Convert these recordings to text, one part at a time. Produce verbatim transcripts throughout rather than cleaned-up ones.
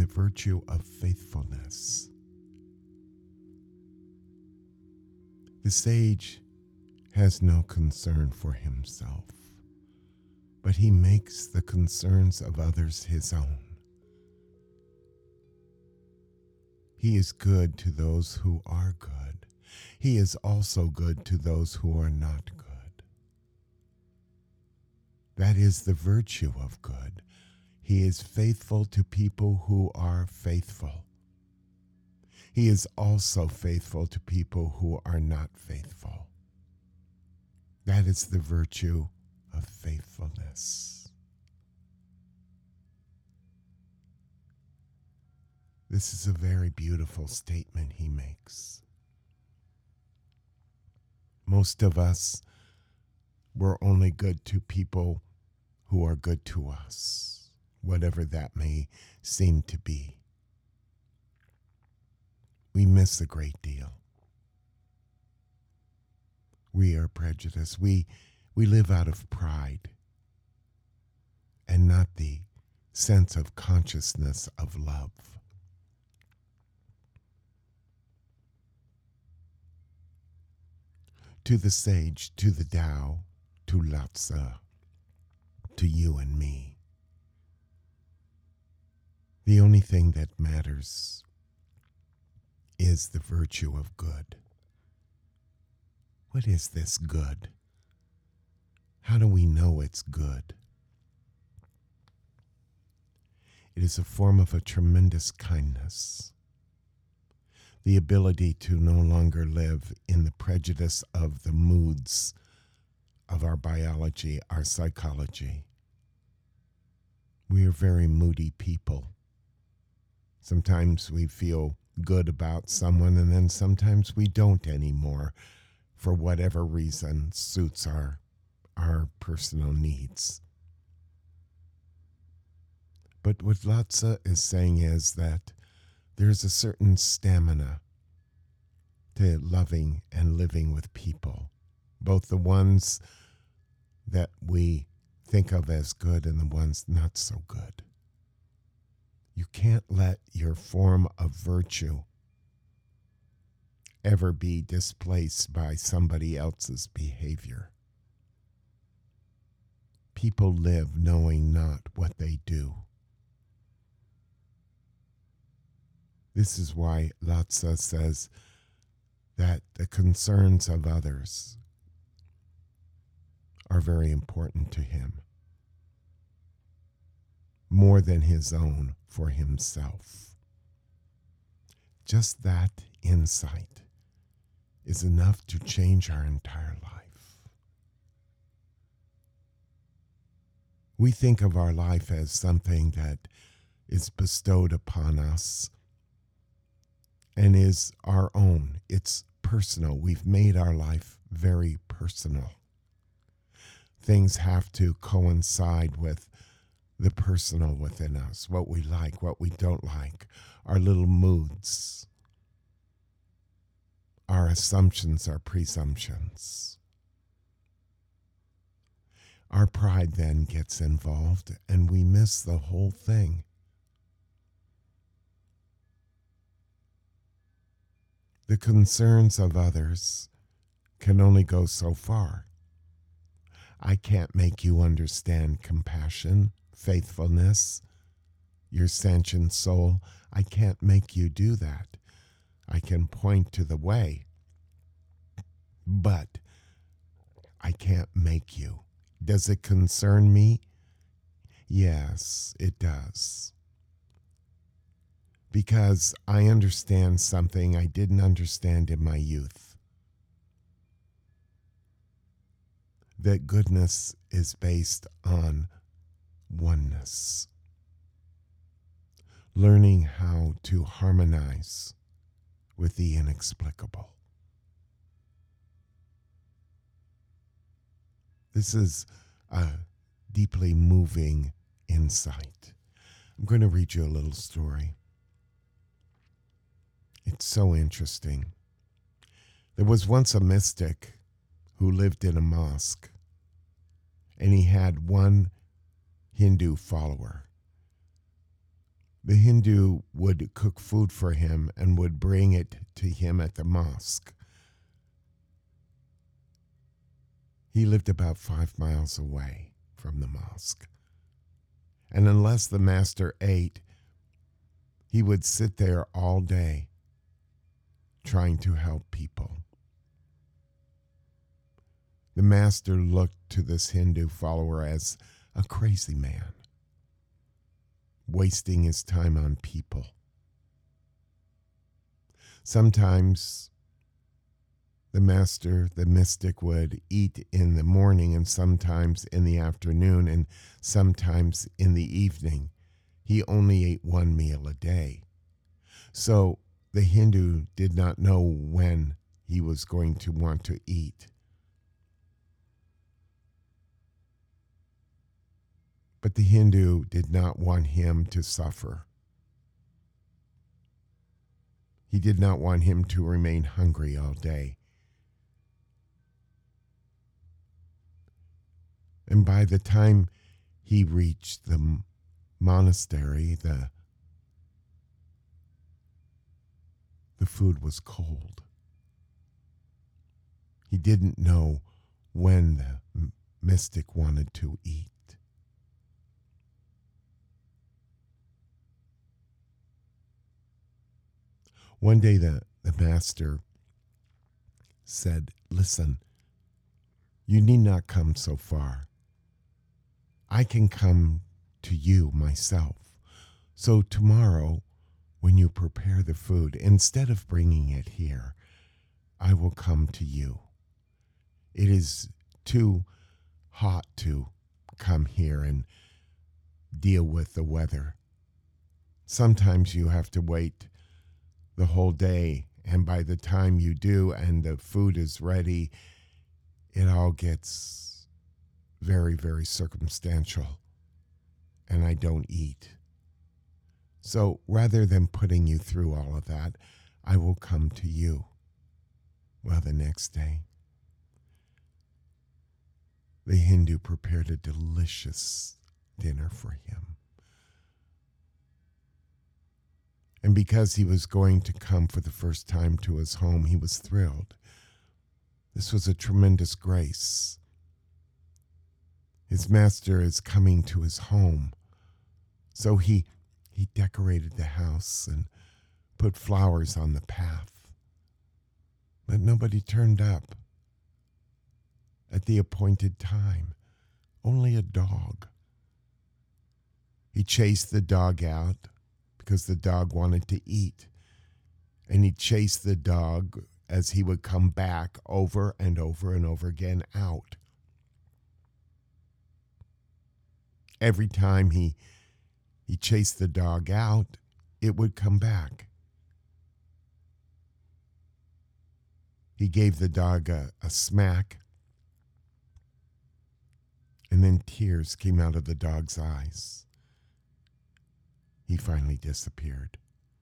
the virtue of faithfulness. The sage has no concern for himself, but he makes the concerns of others his own. He is good to those who are good. He is also good to those who are not good. That is the virtue of good. He is faithful to people who are faithful. He is also faithful to people who are not faithful. That is the virtue of faithfulness. This is a very beautiful statement he makes. Most of us were only good to people who are good to us, whatever that may seem to be. We miss a great deal. We are prejudiced. We, we live out of pride and not the sense of consciousness of love. To the sage, to the Tao, to Lao Tzu, to you and me, the only thing that matters is the virtue of good. What is this good? How do we know it's good? It is a form of a tremendous kindness, the ability to no longer live in the prejudice of the moods of our biology, our psychology. We are very moody people. Sometimes we feel good about someone, and then sometimes we don't anymore for whatever reason suits our, our personal needs. But what Lao Tzu is saying is that there's a certain stamina to loving and living with people, both the ones that we think of as good and the ones not so good. You can't let your form of virtue ever be displaced by somebody else's behavior. People live knowing not what they do. This is why Lao Tzu says that the concerns of others are very important to him, more than his own for himself. Just that insight is enough to change our entire life. We think of our life as something that is bestowed upon us and is our own. It's personal. We've made our life very personal. Things have to coincide with the personal within us, what we like, what we don't like, our little moods, our assumptions, our presumptions. Our pride then gets involved, and we miss the whole thing. The concerns of others can only go so far. I can't make you understand compassion, faithfulness, your sentient soul. I can't make you do that. I can point to the way, but I can't make you. Does it concern me? Yes, it does. Because I understand something I didn't understand in my youth. That goodness is based on oneness. Learning how to harmonize with the inexplicable. This is a deeply moving insight. I'm going to read you a little story. It's so interesting. There was once a mystic who lived in a mosque, and he had one Hindu follower. The Hindu would cook food for him and would bring it to him at the mosque. He lived about five miles away from the mosque. And unless the master ate, he would sit there all day trying to help people. The master looked to this Hindu follower as a crazy man, wasting his time on people. Sometimes the master, the mystic, would eat in the morning and sometimes in the afternoon and sometimes in the evening. He only ate one meal a day. So the Hindu did not know when he was going to want to eat. But the Hindu did not want him to suffer. He did not want him to remain hungry all day. And by the time he reached the monastery, the, the food was cold. He didn't know when the mystic wanted to eat. One day the, the master said, "Listen, you need not come so far. I can come to you myself. So tomorrow, when you prepare the food, instead of bringing it here, I will come to you. It is too hot to come here and deal with the weather. Sometimes you have to wait the whole day, and by the time you do and the food is ready, it all gets very, very circumstantial, and I don't eat. So rather than putting you through all of that, I will come to you." Well, the next day, the Hindu prepared a delicious dinner for him. And because he was going to come for the first time to his home, he was thrilled. This was a tremendous grace. His master is coming to his home. So he he decorated the house and put flowers on the path. But nobody turned up at the appointed time. Only a dog. He chased the dog out because the dog wanted to eat. And he chased the dog as he would come back over and over and over again out. Every time he he chased the dog out, it would come back. He gave the dog a, a smack, and then tears came out of the dog's eyes. He finally disappeared.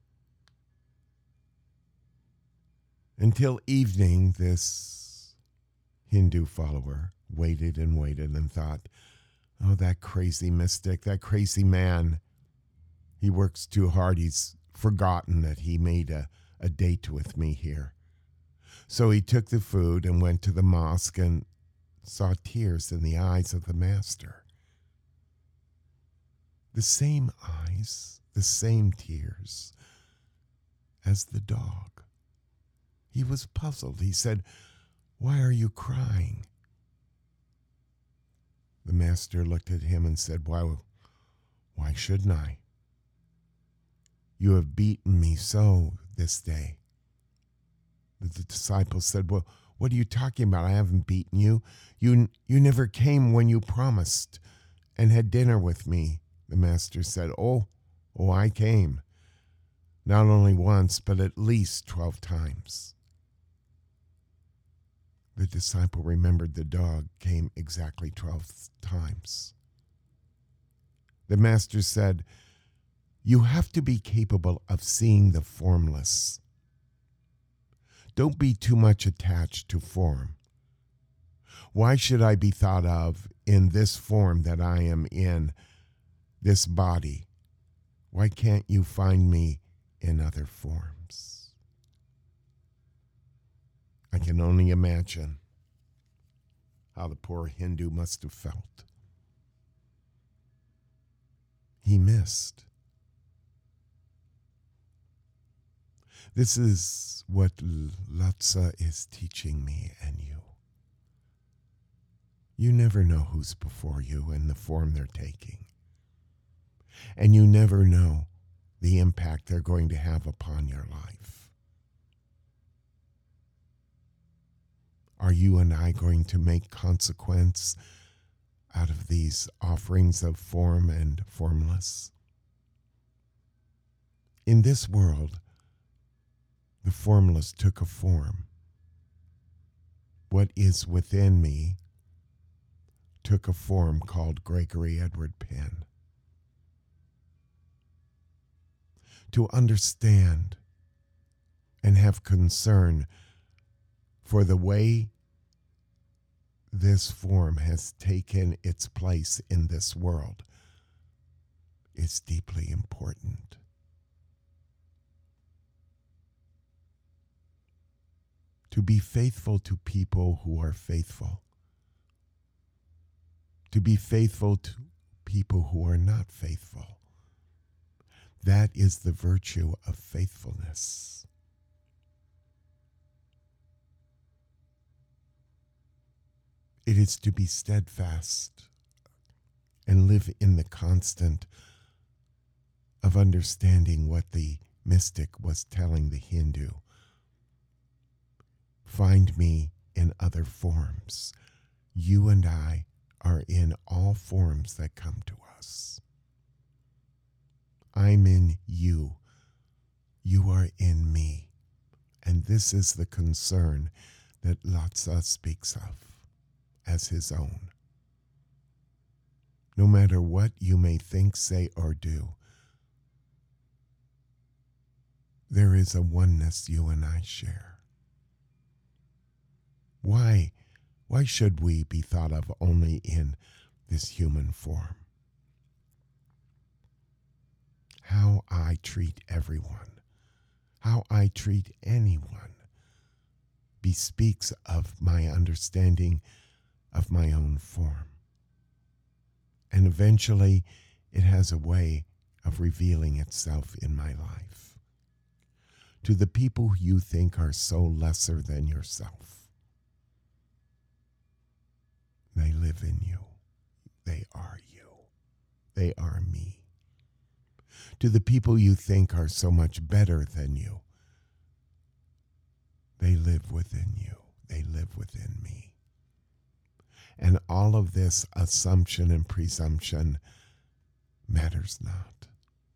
Until evening, this Hindu follower waited and waited and thought, "Oh, that crazy mystic, that crazy man. He works too hard. He's forgotten that he made a, a date with me here." So he took the food and went to the mosque and saw tears in the eyes of the master. The same eyes, the same tears as the dog. He was puzzled. He said, "Why are you crying?" The master looked at him and said, Why, why shouldn't I? You have beaten me so this day." The disciple said, "Well, what are you talking about? I haven't beaten you. You, you never came when you promised and had dinner with me." The master said, Oh, oh, I came. Not only once, but at least twelve times. The disciple remembered the dog came exactly twelve times. The master said, "You have to be capable of seeing the formless. Don't be too much attached to form. Why should I be thought of in this form that I am in, this body? Why can't you find me in other forms? I can only imagine how the poor Hindu must have felt. He missed. This is what Lhasa is teaching me and you. You never know who's before you and the form they're taking. And you never know the impact they're going to have upon your life. Are you and I going to make consequence out of these offerings of form and formless? In this world, the formless took a form. What is within me took a form called Gregory Edward Penn. To understand and have concern for the way this form has taken its place in this world is deeply important. To be faithful to people who are faithful. To be faithful to people who are not faithful. That is the virtue of faithfulness. It is to be steadfast and live in the constant of understanding what the mystic was telling the Hindu. Find me in other forms. You and I are in all forms that come to us. I'm in you. You are in me. And this is the concern that Lhasa speaks of as his own. No matter what you may think, say, or do, there is a oneness you and I share. Why, why should we be thought of only in this human form? How I treat everyone, how I treat anyone, bespeaks of my understanding of my own form. And eventually, it has a way of revealing itself in my life. To the people you think are so lesser than yourself, they live in you. They are you. They are me. To the people you think are so much better than you, they live within you. They live within me. And all of this assumption and presumption matters not.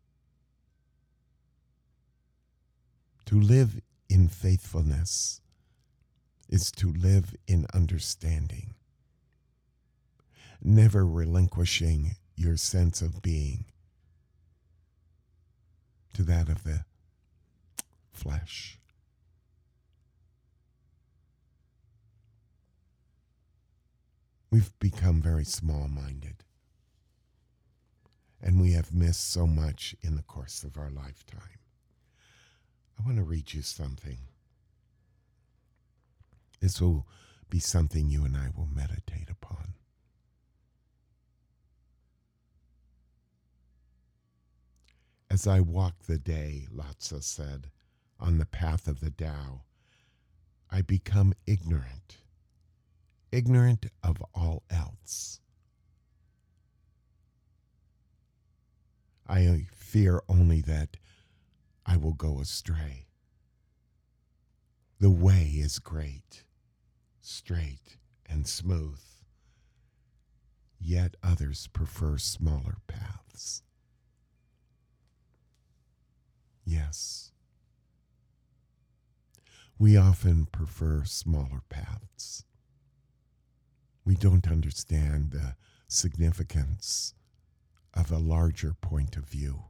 To live in faithfulness is to live in understanding, never relinquishing your sense of being to that of the flesh. We've become very small-minded, and we have missed so much in the course of our lifetime. I want to read you something. This will be something you and I will meditate upon. As I walk the day, Lhasa said, on the path of the Tao, I become ignorant. Ignorant of all else. I fear only that I will go astray. The way is great, straight, and smooth, yet others prefer smaller paths. Yes, we often prefer smaller paths. We don't understand the significance of a larger point of view.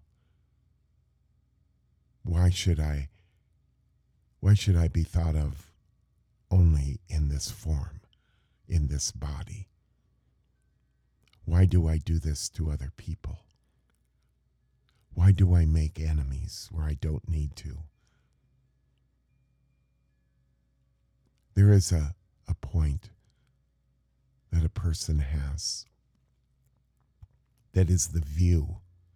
Why should I, why should I be thought of only in this form, in this body? Why do I do this to other people? Why do I make enemies where I don't need to? There is a, a point that a person has that is the view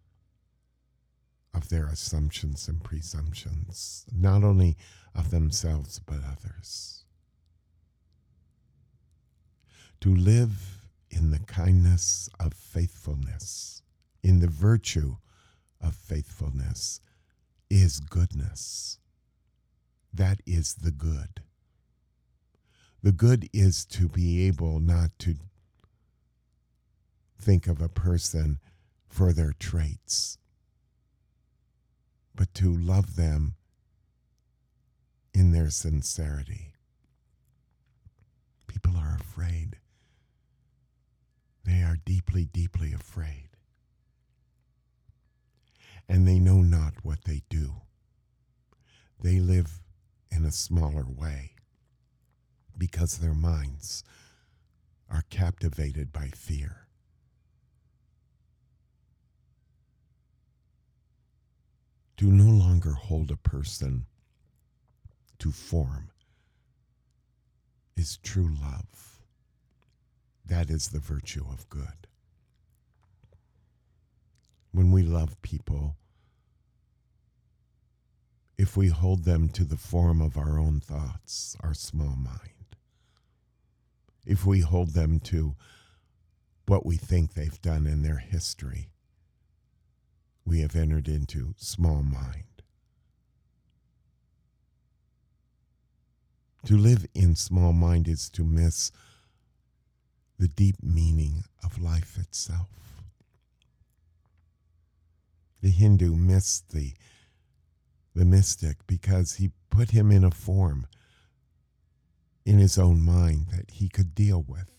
of their assumptions and presumptions, not only of themselves but others. To live in the kindness of faithfulness, in the virtue of faithfulness, is goodness. That is the good. The good is to be able not to think of a person for their traits, but to love them in their sincerity. People are afraid. They are deeply, deeply afraid. And they know not what they do. They live in a smaller way because their minds are captivated by fear. To no longer hold a person to form is true love. That is the virtue of good. When we love people, if we hold them to the form of our own thoughts, our small mind, if we hold them to what we think they've done in their history, we have entered into small mind. To live in small mind is to miss the deep meaning of life itself. The Hindu missed the, the mystic because he put him in a form in his own mind that he could deal with.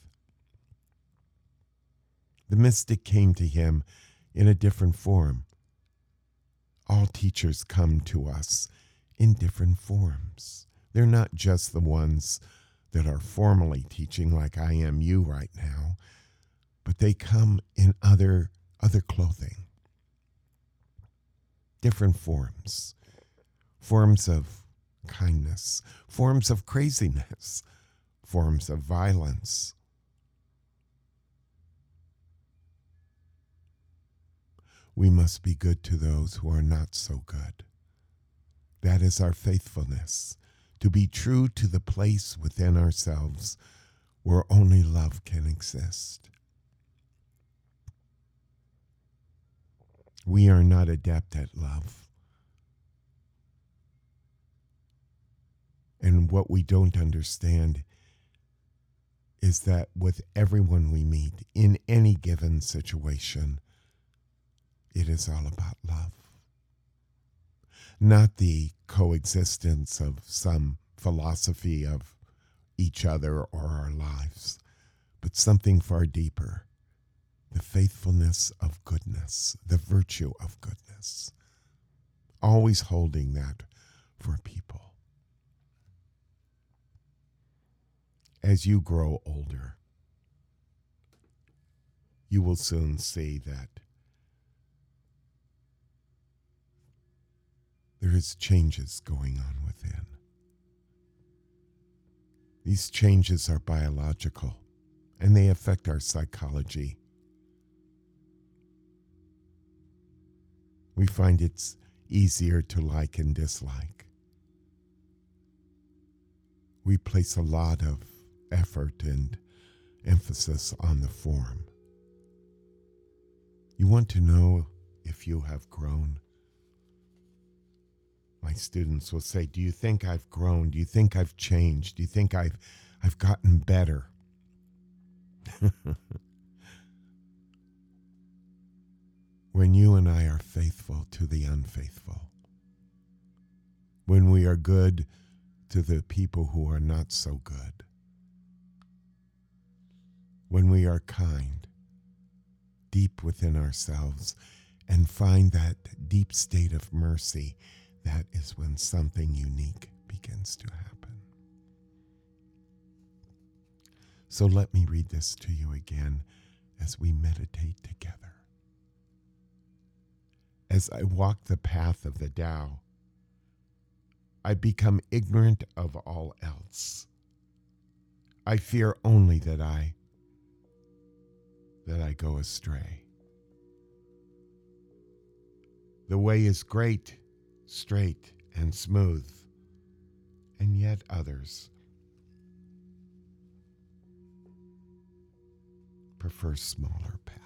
The mystic came to him in a different form. All teachers come to us in different forms. They're not just the ones that are formally teaching like I am you right now, but they come in other, other clothing. Different forms. Forms of kindness, forms of craziness, forms of violence. We must be good to those who are not so good. That is our faithfulness, to be true to the place within ourselves where only love can exist. We are not adept at love. And what we don't understand is that with everyone we meet in any given situation, it is all about love. Not the coexistence of some philosophy of each other or our lives, but something far deeper. The faithfulness of goodness, the virtue of goodness. Always holding that for people. As you grow older, you will soon see that there is changes going on within. These changes are biological, and they affect our psychology. We find it's easier to like and dislike. We place a lot of effort and emphasis on the form. You want to know if you have grown? My students will say, do you think I've grown? Do you think I've changed? Do you think I've I've gotten better? When you and I are faithful to the unfaithful, when we are good to the people who are not so good, when we are kind, deep within ourselves, and find that deep state of mercy, that is when something unique begins to happen. So let me read this to you again as we meditate together. as I walk the path of the Tao, I become ignorant of all else. I fear only that I that I go astray. The way is great, straight, and smooth, and yet others prefer smaller paths.